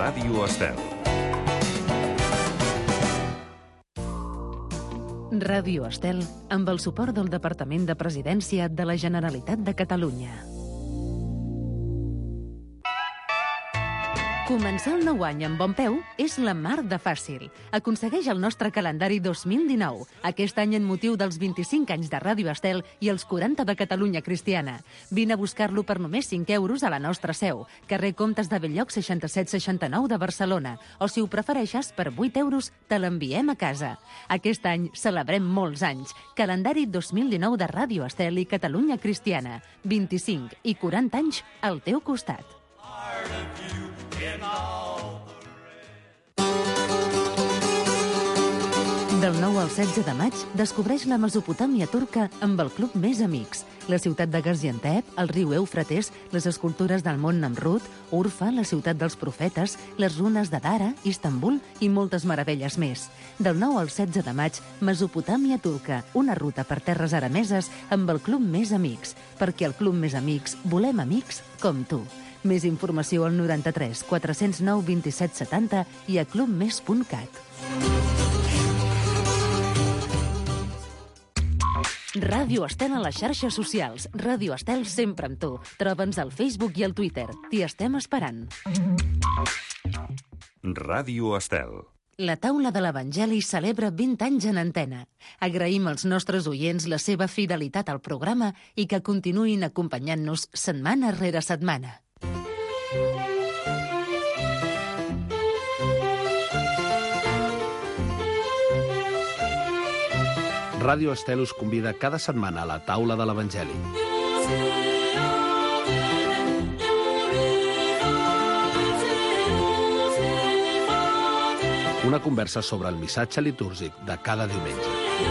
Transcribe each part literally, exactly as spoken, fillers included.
Ràdio Estel. Ràdio Estel, amb el suport del Departament de Presidència de la Generalitat de Catalunya. Començar el nou any amb bon peu és la mar de fàcil. Aconsegueix el nostre calendari dos mil dinou, aquest any en motiu dels vint-i-cinc anys de Ràdio Estel i els quaranta de Catalunya Cristiana. Vine a buscar-lo per només cinc euros a la nostra seu, carrer Comtes de Bell-lloc seixanta-set seixanta-nou de Barcelona, o si ho prefereixes, per vuit euros te l'enviem a casa. Aquest any celebrem molts anys. Calendari dos mil dinou de Ràdio Estel i Catalunya Cristiana. vint-i-cinc i quaranta anys al teu costat. Del nou al setze de maig, descobreix la Mesopotàmia turca amb el Club Més Amics. La ciutat de Gaziantep, el riu Eufrates, les escultures del mont Namrud, Urfa, la ciutat dels profetes, les runes de Dara, Istanbul i moltes meravelles més. Del nou al setze de maig, Mesopotàmia turca, una ruta per terres arameses amb el Club Més Amics. Perquè al Club Més Amics volem amics com tu. Més informació al noranta-tres quatre zero nou vint-i-set setanta i a clubmes punt cat. Ràdio Estel a les xarxes socials. Ràdio Estel sempre amb tu. Troba'ns al Facebook i al Twitter. T'hi estem esperant. Ràdio Estel. La taula de l'Evangeli celebra vint anys en antena. Agraïm als nostres oients la seva fidelitat al programa i que continuïn acompanyant-nos setmana rere setmana. Ràdio Estel us convida cada setmana a la taula de l'Evangeli. Una conversa sobre el missatge litúrgic de cada diumenge.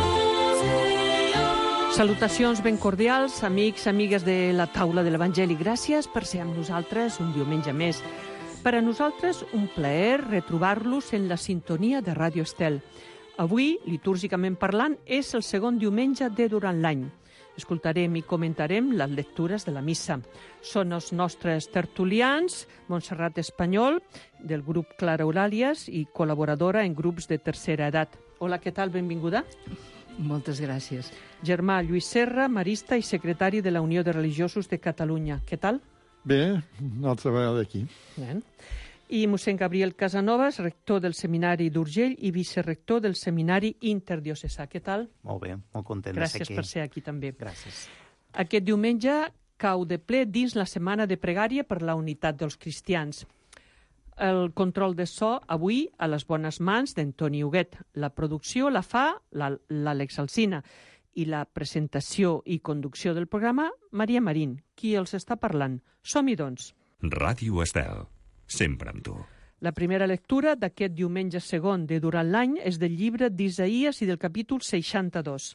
Salutacions ben cordials, amics, amigues de la taula de l'Evangeli. Gràcies per ser amb nosaltres un diumenge més. Per a nosaltres, un plaer retrobar-los en la sintonia de Ràdio Estel. Avui, litúrgicament parlant, és el segon diumenge de durant l'any. Escoltarem i comentarem les lectures de la missa. Són els nostres tertulians, Montserrat Espanyol, del grup Clara Eulàlies i col·laboradora en grups de tercera edat. Hola, què tal? Benvinguda. Moltes gràcies. Germà Lluís Serra, marista i secretari de la Unió de Religiosos de Catalunya. Què tal? Bé, una altra vegada aquí. Bé. I mossèn Gabriel Casanovas, rector del Seminari d'Urgell i vicerector del Seminari Interdiocesà. Què tal? Molt bé, molt content Gràcies de ser aquí. Gràcies per ser aquí també. Gràcies. Aquest diumenge cau de ple dins la setmana de pregària per la unitat dels cristians. El control de so avui a les bones mans d'Antoni Huguet. La producció la fa l'Àlex Alsina i la presentació i conducció del programa Maria Marín, qui els està parlant. Som-hi, doncs. Ràdio Estel. Sempre amb tu. La primera lectura d'aquest diumenge segon de durant l'any és del llibre d'Isaïes i del capítol seixanta-dos.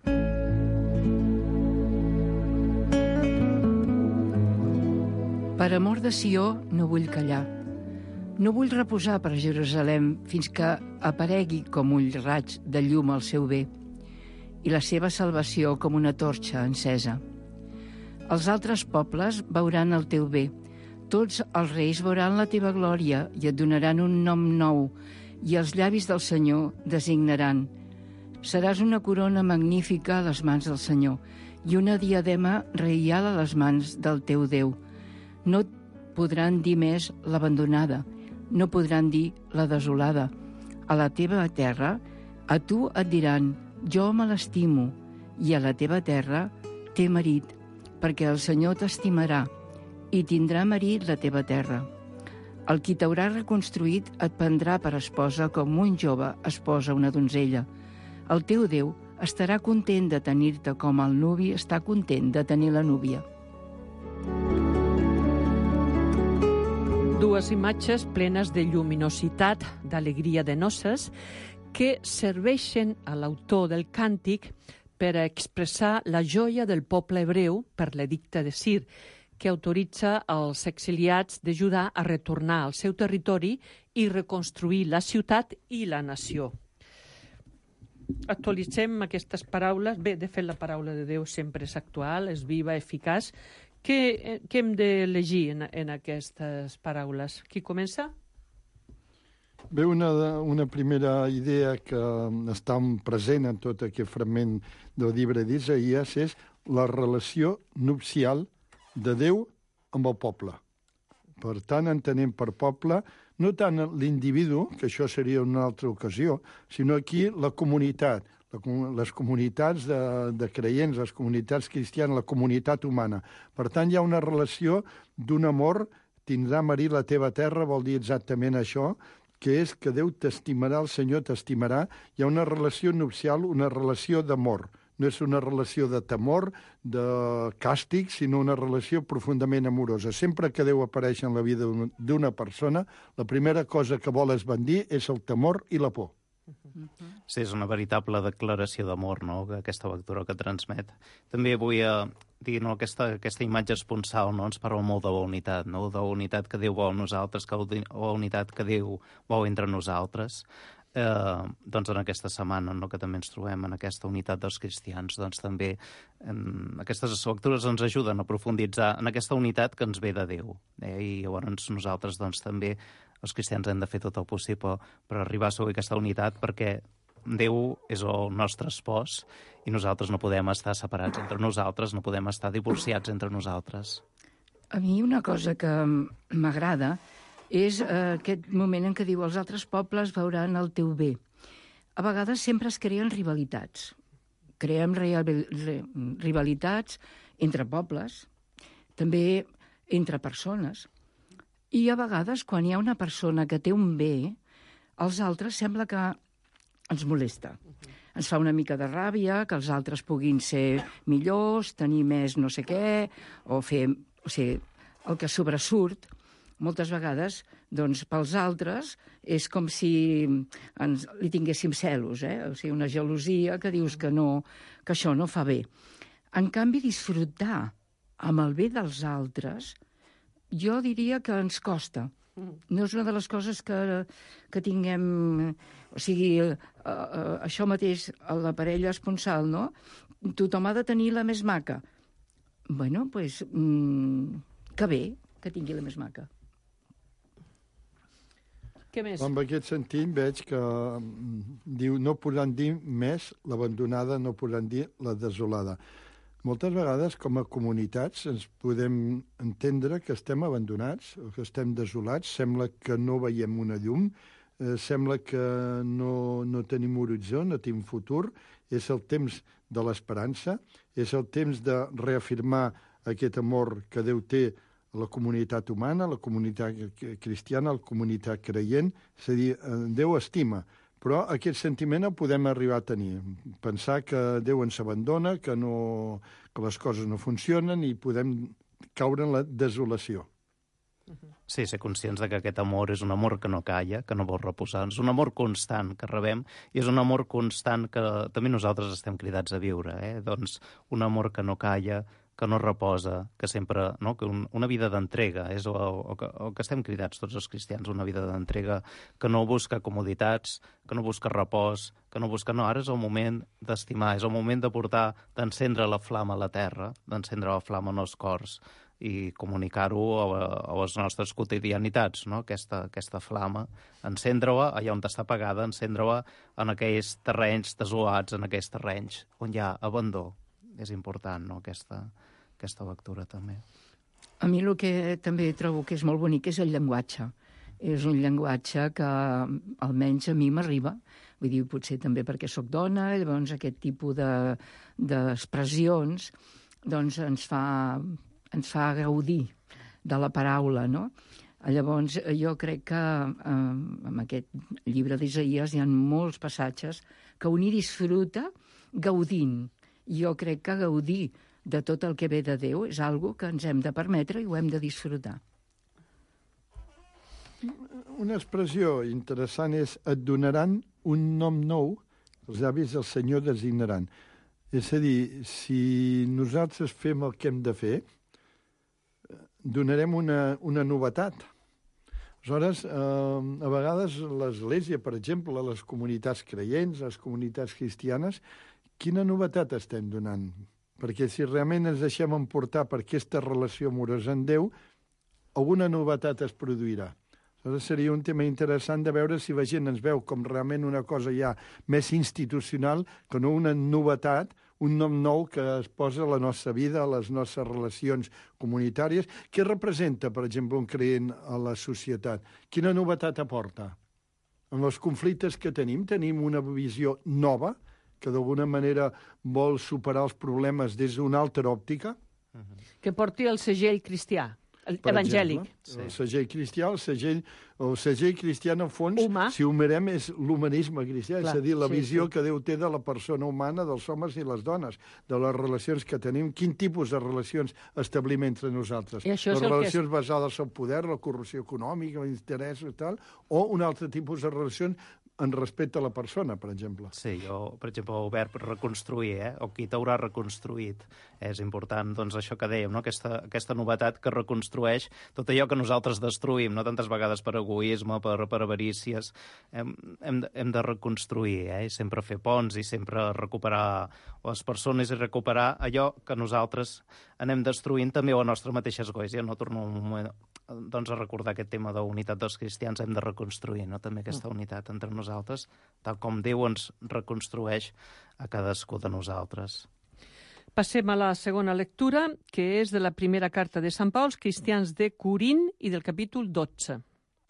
Per amor de Sió no vull callar. No vull reposar per Jerusalem fins que aparegui com ull raig de llum el seu bé i la seva salvació com una torxa encesa. Els altres pobles veuran el teu bé. Tots els reis veuran la teva glòria i et donaran un nom nou, i els llavis del Senyor designaran. Seràs una corona magnífica a les mans del Senyor i una diadema reial a les mans del teu Déu. No et podran dir més l'abandonada, no podran dir la desolada. A la teva terra, a tu et diran, jo me l'estimo, i a la teva terra té marit, perquè el Senyor t'estimarà, i tindrà marit la teva terra. El qui t'haurà reconstruït et prendrà per esposa com un jove esposa una donzella. El teu Déu estarà content de tenir-te com el nuvi està content de tenir la núvia. Dues imatges plenes de lluminositat, d'alegria de noces, que serveixen a l'autor del càntic per a expressar la joia del poble hebreu per l'edicte de Cir, que autoritza els exiliats de Judà a retornar al seu territori i reconstruir la ciutat i la nació. Actualitzem aquestes paraules. Bé, de fet, la paraula de Déu sempre és actual, és viva, eficaç. Què, què hem de llegir en, en aquestes paraules? Qui comença? Bé, una, una primera idea que està present en tot aquest fragment del llibre d'Isaïes és la relació nupcial de Déu amb el poble. Per tant, entenem per poble no tant l'individu, que això seria una altra ocasió, sinó aquí la comunitat, la, les comunitats de, de creients, les comunitats cristianes, la comunitat humana. Per tant, hi ha una relació d'un amor, tindrà marit la teva terra, vol dir exactament això, que és que Déu t'estimarà, el Senyor t'estimarà. Hi ha una relació nupcial, una relació d'amor. No és una relació de temor, de càstig, sinó una relació profundament amorosa. Sempre que Déu apareix en la vida d'una persona, la primera cosa que vol esbandir és el temor i la por. Sí, és una veritable declaració d'amor, no?, aquesta lectura que transmet. També vull eh, dir, no?, aquesta, aquesta imatge esponsal, no?, ens parla molt de la unitat, no?, de la unitat que Déu vol nosaltres, que la unitat que Déu vol entre nosaltres. Eh, doncs en aquesta setmana, no?, que també ens trobem en aquesta unitat dels cristians, doncs també eh, aquestes lectures ens ajuden a profunditzar en aquesta unitat que ens ve de Déu. Eh? I llavors nosaltres doncs també els cristians hem de fer tot el possible per arribar a assolir aquesta unitat, perquè Déu és el nostre espòs i nosaltres no podem estar separats entre nosaltres, no podem estar divorciats entre nosaltres. A mi una cosa que m'agrada és eh, aquest moment en què diu els altres pobles veuran el teu bé. A vegades sempre es creen rivalitats. Creem rivalitats entre pobles, també entre persones. I a vegades, quan hi ha una persona que té un bé, els altres sembla que ens molesta. Ens fa una mica de ràbia que els altres puguin ser millors, tenir més no sé què, o fer, o sigui, el que sobresurt. Moltes vegades, doncs, pels altres, és com si ens, li tinguéssim celos, eh? O sigui, una gelosia que dius que, no, que això no fa bé. En canvi, disfrutar amb el bé dels altres, jo diria que ens costa. No és una de les coses que, que tinguem... O sigui, eh, eh, això mateix, a la parella esponsal, no? Tothom ha de tenir la més maca. Bueno, doncs, pues, mm, que bé que tingui la més maca. Què més? En aquest sentit veig que diu no podran dir més l'abandonada, no podran dir la desolada. Moltes vegades, com a comunitats, ens podem entendre que estem abandonats, o que estem desolats, sembla que no veiem una llum, eh, sembla que no, no tenim horitzó, no tenim futur. És el temps de l'esperança, és el temps de reafirmar aquest amor que Déu té a la comunitat humana, a la comunitat cristiana, a la comunitat creient. És a dir, Déu estima, però aquest sentiment el podem arribar a tenir. Pensar que Déu ens abandona, que, no, que les coses no funcionen i podem caure en la desolació. Sí, ser conscients de que aquest amor és un amor que no calla, que no vol reposar. És un amor constant que rebem i és un amor constant que també nosaltres estem cridats a viure. Eh? Doncs un amor que no calla, que no reposa, que sempre... No? Que un, una vida d'entrega és el, el, que, el que estem cridats tots els cristians, una vida d'entrega que no busca comoditats, que no busca repòs, que no busca... No, ara és el moment d'estimar, és el moment de portar, d'encendre la flama a la terra, d'encendre la flama en els cors i comunicar-ho a, a les nostres quotidianitats, no? aquesta, aquesta flama, encendre-la allà on està apagada, encendre-la en aquells terrenys desolats, en aquells terrenys on hi ha abandó. És important, no?, aquesta, aquesta lectura també. A mi el que també trobo que és molt bonic és el llenguatge. És un llenguatge que almenys a mi m'arriba. Vull dir, potser també perquè sóc dona, llavors aquest tipus de, d'expressions doncs ens fa, ens fa gaudir de la paraula, no? Llavors, jo crec que eh, en aquest llibre d'Isaïes hi ha molts passatges que un hi disfruta gaudint. Jo crec que gaudir de tot el que ve de Déu és algo que ens hem de permetre i ho hem de disfrutar. Una expressió interessant és et donaran un nom nou, els llavis del Senyor designaran. És a dir, si nosaltres fem el que hem de fer, donarem una, una novetat. Aleshores, eh, a vegades l'Església, per exemple, les comunitats creients, les comunitats cristianes, quina novetat estem donant? Perquè si realment ens deixem emportar per aquesta relació amorosa amb Déu, alguna novetat es produirà. Aleshores seria un tema interessant de veure si la gent ens veu com realment una cosa ja més institucional que no una novetat, un nom nou que es posa a la nostra vida, a les nostres relacions comunitàries. Què representa, per exemple, un creient a la societat? Quina novetat aporta? En els conflictes que tenim, tenim una visió nova que d'alguna manera vol superar els problemes des d'una altra òptica? Que porti el segell cristià, el evangèlic. Sí. El segell cristià, el segell, el segell cristià, en el fons, Humà. si ho mirem, és l'humanisme cristià, Clar, és a dir, la sí, visió sí. que Déu té de la persona humana, dels homes i les dones, de les relacions que tenim, quin tipus de relacions establim entre nosaltres. I això és Les el que relacions és- basades en el poder, la corrupció econòmica, l'interès i tal, o un altre tipus de relacions en respecte a la persona, per exemple. Sí, jo, per exemple, el verb reconstruir, eh? o qui t'haurà reconstruït. És important, doncs, això que dèiem, no? aquesta, aquesta novetat que reconstrueix tot allò que nosaltres destruïm, no tantes vegades per egoisme, per, per avarícies. Hem, hem, de, hem de reconstruir, eh? I sempre fer ponts i sempre recuperar les persones i recuperar allò que nosaltres anem destruint també a la nostra mateixa església. No torno un moment doncs, a recordar aquest tema d'unitat dels cristians, hem de reconstruir no? també aquesta unitat entre nosaltres, tal com Déu ens reconstrueix a cadascú de nosaltres. Passem a la segona lectura, que és de la primera carta de Sant Pau als cristians de Corint i del capítol dotze.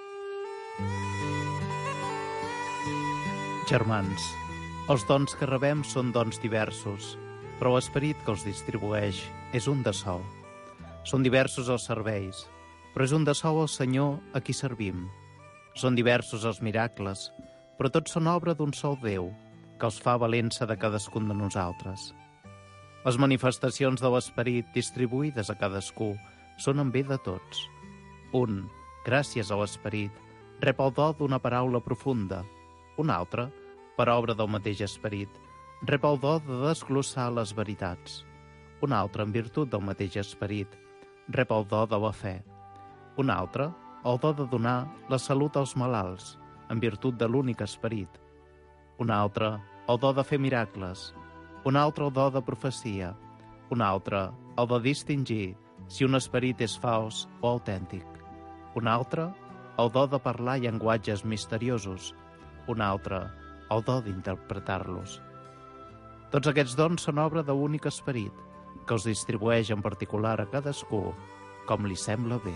Germans, els dons que rebem són dons diversos, però l'esperit que els distribueix és un de sol. Són diversos els serveis, però és un de sol el Senyor a qui servim. Són diversos els miracles, però tots són obra d'un sol Déu, que els fa valença de cadascun de nosaltres. Les manifestacions de l'esperit distribuïdes a cadascú són en bé de tots. Un, gràcies a l'esperit, rep el do d'una paraula profunda. Un altre, per obra del mateix esperit, rep el do de desglossar les veritats. Un altre, en virtut del mateix esperit, rep el do de la fe. Un altre, el do de donar la salut als malalts, en virtut de l'únic esperit. Un altre, el do de fer miracles. Un altre, el do de profecia. Un altre, el de distingir si un esperit és fals o autèntic. Un altre, el do de parlar llenguatges misteriosos. Un altre, el do d'interpretar-los. Tots aquests dons són obra de l'únic esperit, que els distribueix en particular a cadascú com li sembla bé.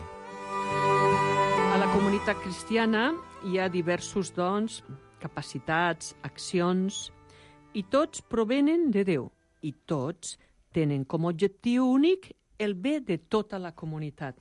A la comunitat cristiana hi ha diversos dons, capacitats, accions, i tots provenen de Déu, i tots tenen com a objectiu únic el bé de tota la comunitat.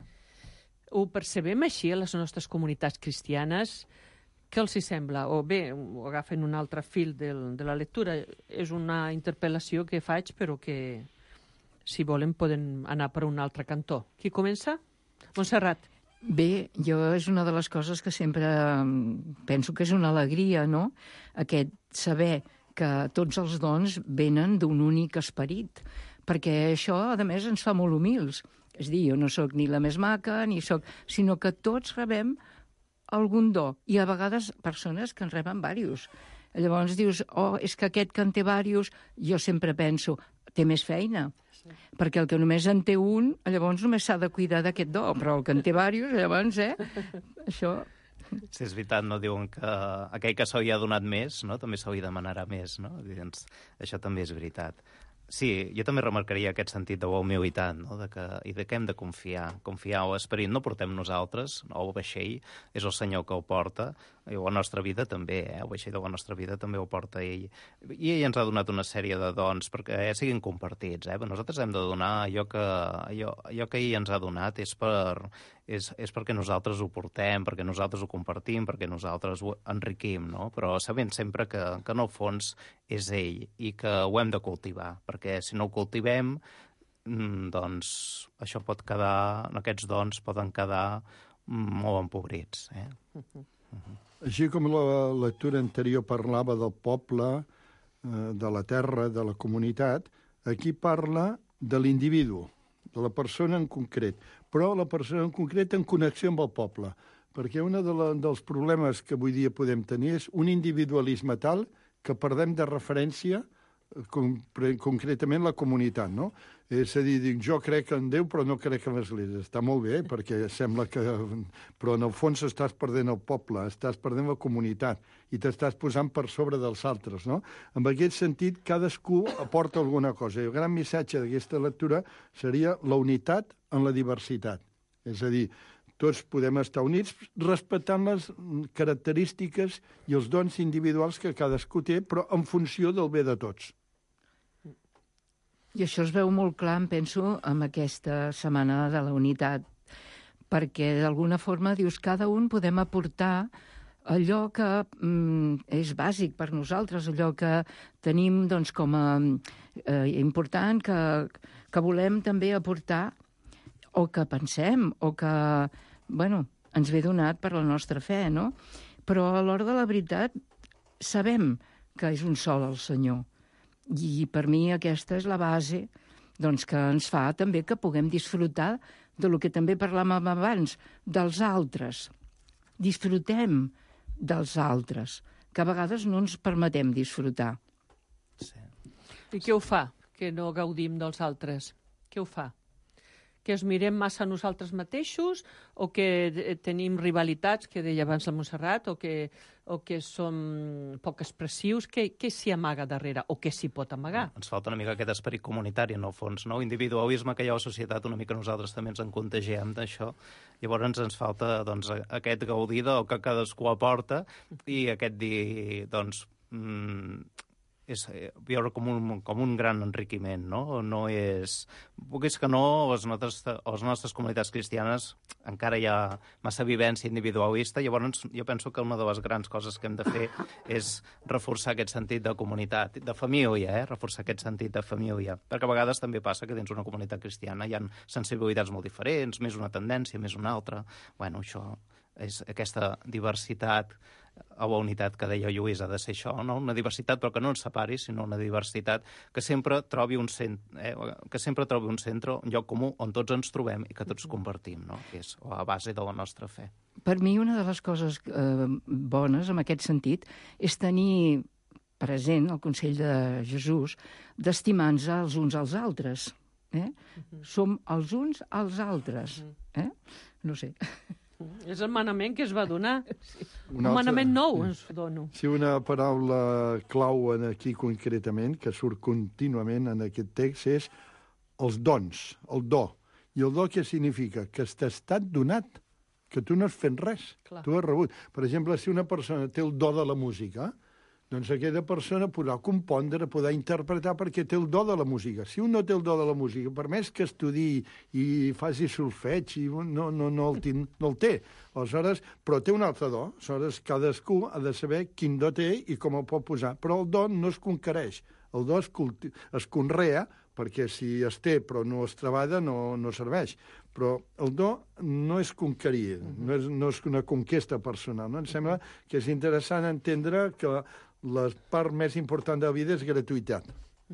Ho percebem així a les nostres comunitats cristianes? Què els hi sembla? O bé, ho agafen un altre fil del, de la lectura. És una interpel·lació que faig, però que, si volen, poden anar per un altre cantó. Qui comença? Montserrat. Bé, jo és una de les coses que sempre penso que és una alegria, no? Aquest saber que tots els dons venen d'un únic esperit, perquè això, a més, ens fa molt humils. És dir, jo no sóc ni la més maca, ni sóc... sinó que tots rebem algun do, i a vegades persones que en reben diversos. Llavors dius, oh, és que aquest que en té diversos, jo sempre penso, té més feina, sí. Perquè el que només en té un, llavors només s'ha de cuidar d'aquest do, però el que en té diversos, llavors, eh, això... Sí, és veritat, no? Diuen que aquell que se li ha donat més, no? També se li demanarà més, no? Doncs, això també és veritat. Sí, jo també remarcaria aquest sentit de la humilitat, no? de que, i de que hem de confiar, confiar en l'esperit. No portem nosaltres, el vaixell és el Senyor que el porta, i la nostra vida també, eh? El vaixell de la nostra vida també el porta ell. I ell ens ha donat una sèrie de dons perquè eh, siguin compartits. Eh? Nosaltres hem de donar allò que, allò, allò que ell ens ha donat és per... És, és perquè nosaltres ho portem, perquè nosaltres ho compartim, perquè nosaltres ho enriquim, no? Però sabent sempre que, que en el fons és ell i que ho hem de cultivar, perquè si no ho cultivem, doncs això pot quedar, aquests dons poden quedar molt empobrits. Eh? Uh-huh. Uh-huh. Així com la lectura anterior parlava del poble, eh, de la terra, de la comunitat, aquí parla de l'individu, de la persona en concret, però la persona en concret en connexió amb el poble, perquè un de la, dels problemes que avui dia podem tenir és un individualisme tal que perdem de referència concretament la comunitat, no? És a dir, dic, jo crec en Déu però no crec en l'Església. Està molt bé, perquè sembla que... Però en el fons estàs perdent el poble, estàs perdent la comunitat i t'estàs posant per sobre dels altres, no? En aquest sentit, cadascú aporta alguna cosa. I el gran missatge d'aquesta lectura seria la unitat en la diversitat. És a dir, tots podem estar units respectant les característiques i els dons individuals que cadascú té, però en funció del bé de tots. I això es veu molt clar, em penso, amb aquesta setmana de la unitat, perquè d'alguna forma, dius, cada un podem aportar allò que mm, és bàsic per nosaltres, allò que tenim doncs, com a eh, important, que, que volem també aportar, o que pensem, o que, bueno, ens ve donat per la nostra fe, no? Però a l'hora de la veritat sabem que és un sol el Senyor. I per mi aquesta és la base doncs, que ens fa també que puguem disfrutar de lo que també parlàvem abans, dels altres. Disfrutem dels altres, que a vegades no ens permetem disfrutar. Sí. I què ho fa, que no gaudim dels altres? Què ho fa? Que es mirem massa a nosaltres mateixos o que tenim rivalitats, que deia abans la Montserrat, o que, o que som poc expressius? Què, què s'hi amaga darrere o què s'hi pot amagar? Ens falta una mica aquest esperit comunitari, en el fons, no? Individualisme que hi ha a la societat, una mica nosaltres també ens en contagiem d'això. Llavors ens falta doncs, aquest gaudir del que cadascú aporta i aquest dir, doncs, mm, és veure com un, com un gran enriquiment, no? No és... Perquè és que no, les nostres, les nostres comunitats cristianes encara hi ha massa vivència individualista, llavors jo penso que una de les grans coses que hem de fer és reforçar aquest sentit de comunitat, de família, eh? Reforçar aquest sentit de família, perquè a vegades també passa que dins una comunitat cristiana hi ha sensibilitats molt diferents, més una tendència, més una altra. Bueno, això és aquesta diversitat a la unitat que deia Lluís, ha de ser això, no? Una diversitat però que no ens separi, sinó una diversitat que sempre trobi un centre, eh? que sempre trobi un centre, un lloc comú on tots ens trobem i que tots compartim, no? Que és la base de la nostra fe. Per mi una de les coses eh, bones en aquest sentit és tenir present el consell de Jesús d'estimar-nos els uns als altres. Eh? Uh-huh. Som els uns als altres. Eh? No sé... És el manament que es va donar. Sí. Un, un altre... manament nou ens dono. Sí, una paraula clau aquí concretament, que surt contínuament en aquest text, és els dons, el do. I el do què significa? Que t'ha estat donat, que tu no has fet res, Clar. Tu has rebut. Per exemple, si una persona té el do de la música, doncs aquella persona podrà compondre, podrà interpretar perquè té el do de la música. Si un no té el do de la música, per més que estudiï i faci solfeig, i no, no, no, el, tin, no el té. Aleshores, però té un altre do. Aleshores, cadascú ha de saber quin do té i com el pot posar. Però el do no es conquereix. El do es, culti... es conrea, perquè si es té però no es treballa, no, no serveix. Però el do no és conquerir, no és, no és una conquesta personal. No? Em sembla que és interessant entendre que la part més important de la vida és gratuïtat.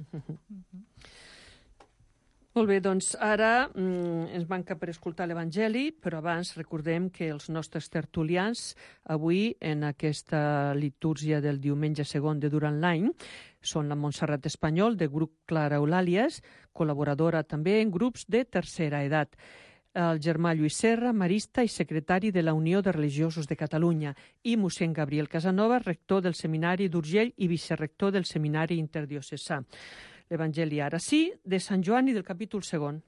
Molt bé, doncs ara mm, ens manca per escoltar l'Evangeli, però abans recordem que els nostres tertulians avui en aquesta litúrgia del diumenge segon de durant l'any són la Montserrat Espanyol, del grup Clara Eulàlies, col·laboradora també en grups de tercera edat, el germà Lluís Serra, marista i secretari de la Unió de Religiosos de Catalunya, i mossèn Gabriel Casanova, rector del Seminari d'Urgell i vicerrector del Seminari Interdiocesà. L'Evangeli ara sí, de Sant Joan i del capítol segon.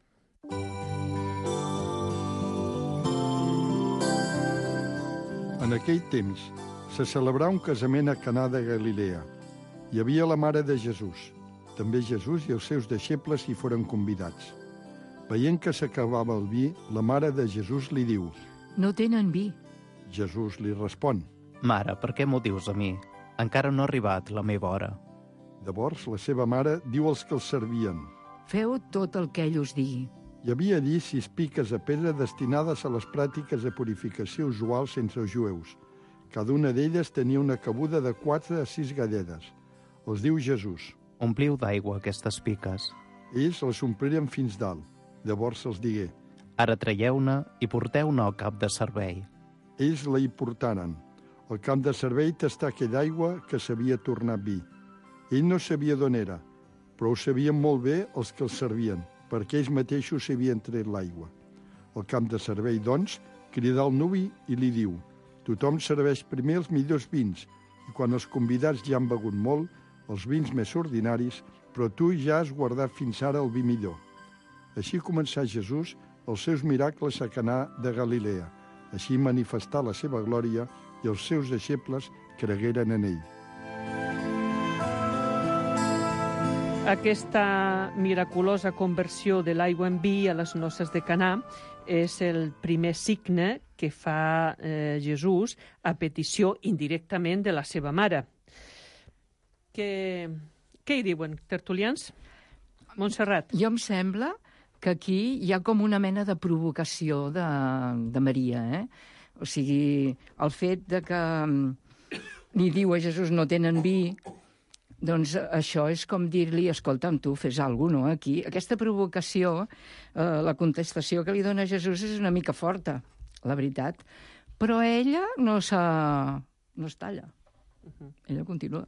En aquell temps se celebrà un casament a Canà de Galilea. Hi havia la mare de Jesús. També Jesús i els seus deixebles hi foren convidats. Veient que s'acabava el vi, la mare de Jesús li diu: No tenen vi. Jesús li respon: Mare, per què m'ho dius a mi? Encara no ha arribat la meva hora. Llavors la seva mare diu als que els servien: Feu tot el que ell us digui. Hi havia allí sis piques de pedra destinades a les pràctiques de purificació usuals entre els jueus. Cada una d'elles tenia una cabuda de quatre a sis galledes. Els diu Jesús: Ompliu d'aigua aquestes piques. Ells les ompliren fins dalt. Llavors els digué: Ara traieu-ne i porteu-ne al cap de servei. Ells la hi portaren. Al camp de servei tastà aquella aigua que s'havia tornat vi. Ell no sabia d'on era, però ho sabien molt bé els que els servien, perquè ells mateixos s'havien tret l'aigua. El camp de servei, doncs, crida al nuvi i li diu: tothom serveix primer els millors vins, i quan els convidats ja han begut molt, els vins més ordinaris, però tu ja has guardat fins ara el vi millor. Així començà Jesús els seus miracles a Canà de Galilea. Així manifestà la seva glòria i els seus deixebles cregueren en ell. Aquesta miraculosa conversió de l'aigua en vi a les noces de Canà és el primer signe que fa eh, Jesús a petició indirectament de la seva mare. Què, què hi diuen, tertulians? Montserrat. Jo em sembla que aquí hi ha com una mena de provocació de, de Maria, eh? O sigui, el fet de que li diu a Jesús no tenen vi, doncs això és com dir-li, escolta'm, tu fes alguna cosa, no? Aquí, aquesta provocació, eh, la contestació que li dona Jesús és una mica forta, la veritat. Però ella no, no es talla. Ella continua.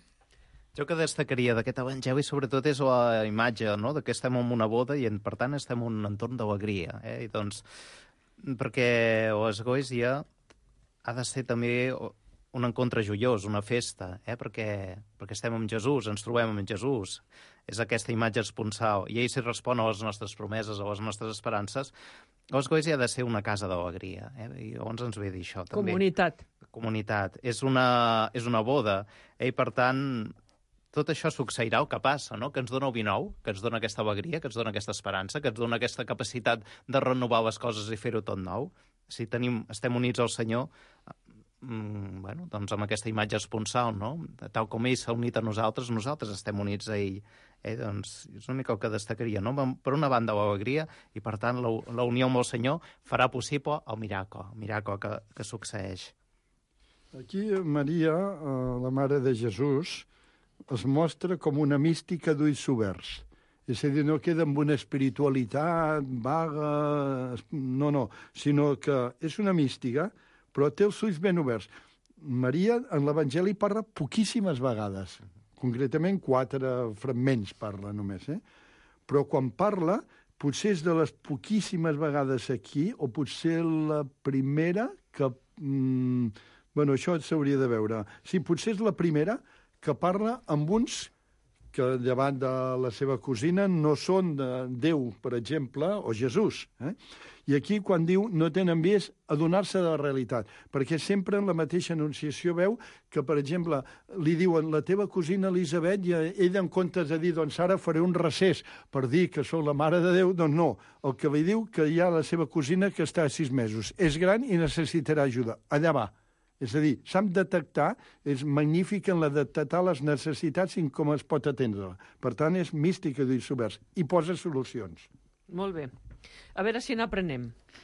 Jo que destacaria d'aquest evangeli, sobretot, és la imatge, no?, de que estem en una boda i, per tant, estem en un entorn d'alegria. Eh? I, doncs, perquè l'església ha de ser també un encontre joiós, una festa, eh? perquè, perquè estem amb Jesús, ens trobem amb Jesús. És aquesta imatge esponsal. I ell s'hi respon a les nostres promeses, a les nostres esperances. L'església ha de ser una casa d'alegria. Eh? I llavors ens ve dir això, també. Comunitat. Comunitat. És una, és una boda. Eh? I, per tant, tot això succeirà, el que passa, no? Que ens dona el vi nou, que ens dona aquesta alegria, que ens dona aquesta esperança, que ens dona aquesta capacitat de renovar les coses i fer-ho tot nou. Si tenim, estem units al Senyor, mm, bueno, doncs amb aquesta imatge esponsal, no? Tal com ell s'ha unit a nosaltres, nosaltres estem units a ell. Eh? Doncs és una mica el que destacaria, no? Per una banda, l'alegria, i per tant la, la unió amb el Senyor farà possible el miracle, el miracle que, que succeeix. Aquí Maria, la mare de Jesús, es mostra com una mística d'ulls oberts. És a dir, no queda amb una espiritualitat vaga, no, no, sinó que és una mística, però té els ulls ben oberts. Maria, en l'Evangeli, parla poquíssimes vegades, concretament quatre fragments parla només, eh? Però quan parla, potser és de les poquíssimes vegades aquí, o potser la primera que... Mm, bueno, això s'hauria de veure. Sí, potser és la primera que parla amb uns que, davant de la seva cosina, no són de Déu, per exemple, o Jesús. Eh? I aquí, quan diu no tenen vi, és adonar-se de la realitat, perquè sempre en la mateixa anunciació veu que, per exemple, li diuen la teva cosina Elisabet, i ell, en comptes de dir, doncs ara faré un recés per dir que sou la mare de Déu, doncs no. El que li diu que hi ha la seva cosina que està a sis mesos. És gran i necessitarà ajuda. Allà va. És a dir, sap detectar, és magnífic en la de detectar les necessitats i com es pot atendre. Per tant, és mística d'ulls oberts i posa solucions. Molt bé. A veure si n'aprenem.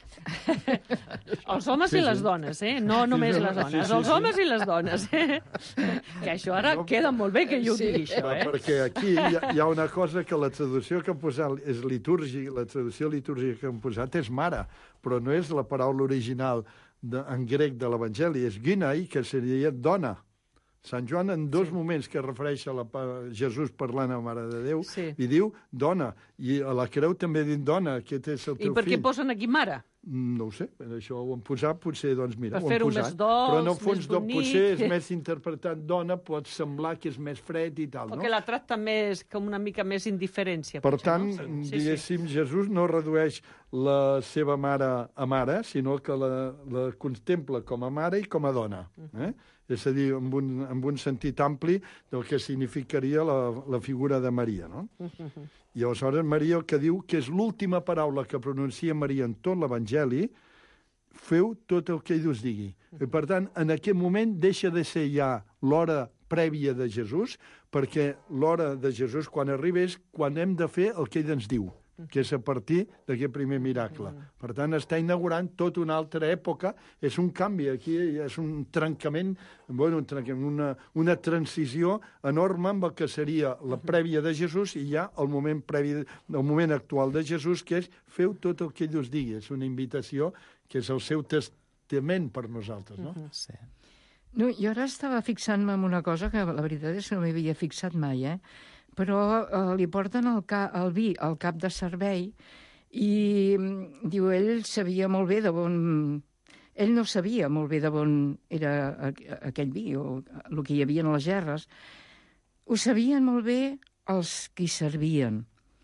Els homes Sí, i les sí. dones, eh? No només les dones, Sí, sí, els sí. homes i les dones, eh? Que això ara queda molt bé que jo ho digui, això, Ah, eh? perquè aquí hi ha, hi ha una cosa que la traducció que han posat és litúrgica, la traducció litúrgica que han posat és mare, però no és la paraula original de, en grec de l'Evangeli, és ginai, que seria dona. Sant Joan, en dos sí. moments que refereix a la, Jesús parlant a Mare de Déu, Sí. li diu dona, i a la creu també diu dona, aquest és el I teu per què fill. posen aquí mare? No ho sé, això ho han posat, potser, doncs mira, Per ho han fer-ho posat. més dolç, però en el fons, més do- bonic. potser és més interpretat dona, pot semblar que és més fred i tal, O no? que la tracta més, com una mica més indiferència. Per potser, tant, no? diguéssim, Jesús no redueix la seva mare a mare, sinó que la, la contempla com a mare i com a dona. Eh? És a dir, amb un, amb un sentit ampli del que significaria la, la figura de Maria. No? I aleshores Maria el que diu que és l'última paraula que pronuncia Maria en tot l'Evangeli, feu tot el que ell us digui. I, per tant, en aquest moment deixa de ser ja l'hora prèvia de Jesús, perquè l'hora de Jesús, quan arriba, és quan hem de fer el que ell ens diu, que és a partir d'aquest primer miracle. Per tant, està inaugurant tota una altra època, és un canvi, aquí és un trencament, bueno, un trencament una, una transició enorme amb el que seria la prèvia de Jesús i ja el moment, previ, el moment actual de Jesús, que és feu tot el que ell us digui. És una invitació que és el seu testament per nosaltres, no? Sí. No, jo ara estava fixant-me en una cosa que la veritat és que no m'hi havia fixat mai, eh? però eh, li porten el, ca el vi al cap de servei i mm, diu, ell sabia molt bé de bon... Ell no sabia molt bé de bon era aquell vi o el que hi havia a les gerres. Ho sabien molt bé els que hi servien.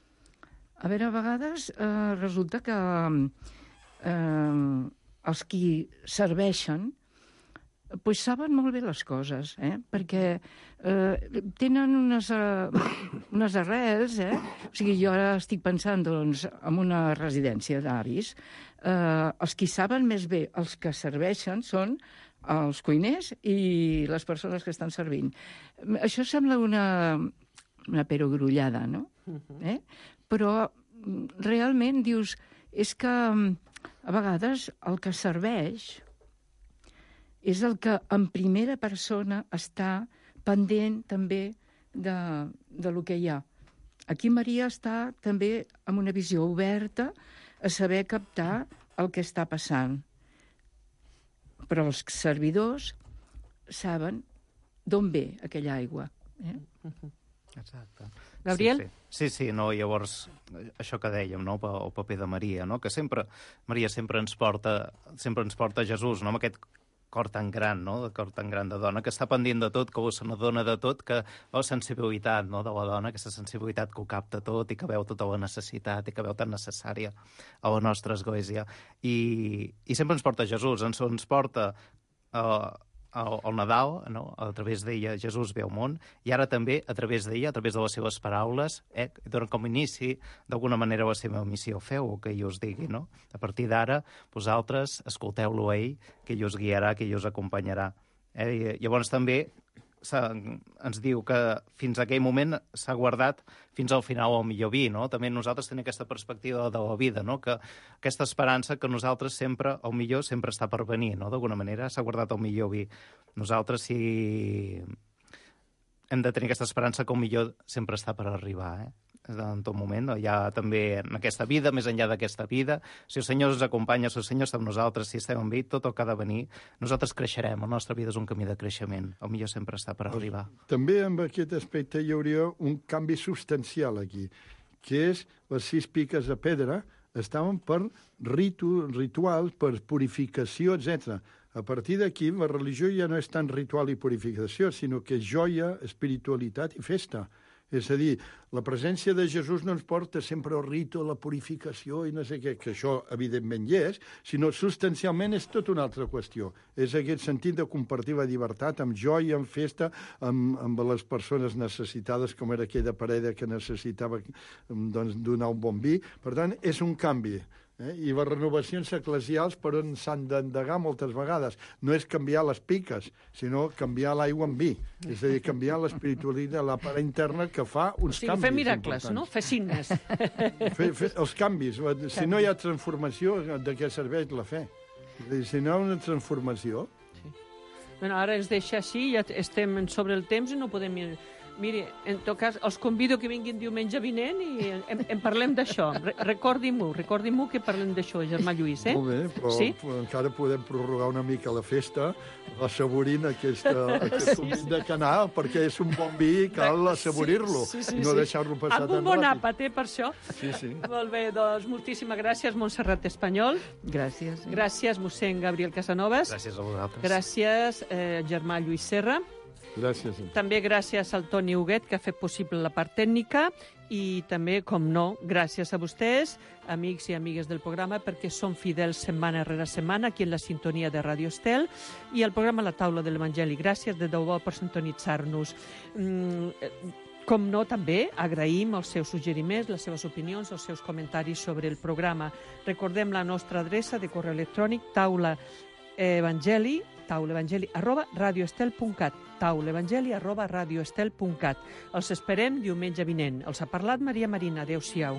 A veure, a vegades eh, resulta que eh, els qui serveixen pues saben molt bé les coses, eh? Perquè eh, tenen unes, uh, unes arrels, eh? O sigui, jo ara estic pensant, doncs, en una residència d'avis. Eh, els qui saben més bé els que serveixen són els cuiners i les persones que estan servint. Això sembla una, una perogrullada, no? Eh? Però realment dius, és que a vegades el que serveix és el que en primera persona està pendent també de, de lo que hi ha. Aquí Maria està també amb una visió oberta a saber captar el que està passant. Però els servidors saben d'on ve aquella aigua. Eh? Exacte. Gabriel? Sí, sí, sí, no, llavors, això que dèiem, no?, el paper de Maria, no?, que sempre, Maria sempre ens porta, sempre ens porta Jesús, no?, amb aquest cor tan gran, no?, de cor tan gran de dona, que està pendent de tot, que se n'adona de tot, que la sensibilitat, no?, de la dona, aquesta sensibilitat que ho capta tot i que veu tota la necessitat i que veu tan necessària a la nostra església. I, i sempre ens porta Jesús, ens, ens porta uh, el, el Nadal, no?, a través d'ella Jesús ve al món, i ara també a través d'ella, a través de les seves paraules, eh, donen com inici d'alguna manera la seva missió. Feu el que ell us digui, no? A partir d'ara, vosaltres escolteu-lo a ell, que ell us guiarà, que ell us acompanyarà. Eh? I llavors també ens diu que fins a aquell moment s'ha guardat fins al final el millor vi, no? També nosaltres tenim aquesta perspectiva de la vida, no?, que aquesta esperança que nosaltres sempre, el millor sempre està per venir, no?, d'alguna manera s'ha guardat el millor vi. Nosaltres sí hem de tenir aquesta esperança que el millor sempre està per arribar, eh? En tot moment, no? Ja també en aquesta vida, més enllà d'aquesta vida, si el Senyor ens acompanya, si el Senyor està amb nosaltres, si estem amb ell, tot el que ha de venir, nosaltres creixerem, la nostra vida és un camí de creixement, el millor sempre està per arribar. També amb aquest aspecte hi hauria un canvi substancial aquí, que és les sis piques de pedra estaven per ritu, ritual, per purificació, etcètera. A partir d'aquí, la religió ja no és tant ritual i purificació, sinó que és joia, espiritualitat i festa. És a dir, la presència de Jesús no ens porta sempre al ritu, a la purificació i no sé què, que això evidentment hi és, sinó substancialment és tota una altra qüestió. És aquest sentit de compartir la llibertat amb joia, amb festa, amb, amb les persones necessitades, com era aquella parella que necessitava doncs, donar un bon vi. Per tant, és un canvi. Eh? I les renovacions eclesials per on s'han d'endegar moltes vegades no és canviar les piques, sinó canviar l'aigua en vi. És a dir, canviar l'espiritualitat, la part interna que fa uns o sigui, canvis fer miracles, importants. no? Fer signes. Fer, fer els canvis. Si no hi ha transformació, de què serveix la fe? És a dir, si no hi ha una transformació... Sí. Bueno, ara es deixa així, ja estem sobre el temps i no podem... Miri, en tot cas, els convido que vinguin diumenge vinent i en, en parlem d'això. Re Recordi-m'ho, recordi-m'ho que parlem d'això, germà Lluís, eh? Molt bé, però sí? encara podem prorrogar una mica la festa, assaborint aquesta, aquest convit sí, sí. de canal, perquè és un bon vi i cal assaborir-lo, sí, sí, sí, i no sí. deixar-lo passar amb tan ràpid. Amb un bon àpat, eh, per això. Sí, sí. Molt bé, doncs moltíssimes gràcies, Montserrat Espanyol. Gràcies. Eh? Gràcies, mossèn Gabriel Casanovas. Gràcies a vosaltres. Gràcies, eh, germà Lluís Serra. Gràcies. També gràcies al Toni Huguet, que ha fet possible la part tècnica, i també, com no, gràcies a vostès, amics i amigues del programa, perquè són fidels setmana rere setmana aquí en la sintonia de Radio Estel i el programa La Taula de l'Evangeli. Gràcies de debò per sintonitzar-nos. Mm, com no, també agraïm els seus suggeriments, les seves opinions, els seus comentaris sobre el programa. Recordem la nostra adreça de correu electrònic taulaevangeli, taulaevangeli arroba radioestel punt cat, taulaevangeli arroba radioestel punt cat. Els esperem diumenge vinent. Els ha parlat Maria Marina. Adéu-siau.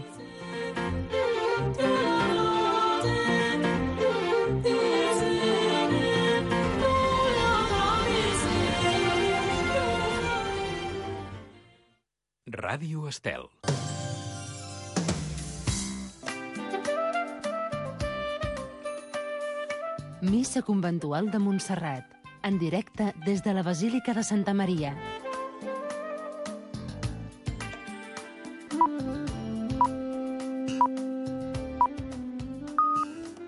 Ràdio Estel. Missa conventual de Montserrat, en directe des de la Basílica de Santa Maria.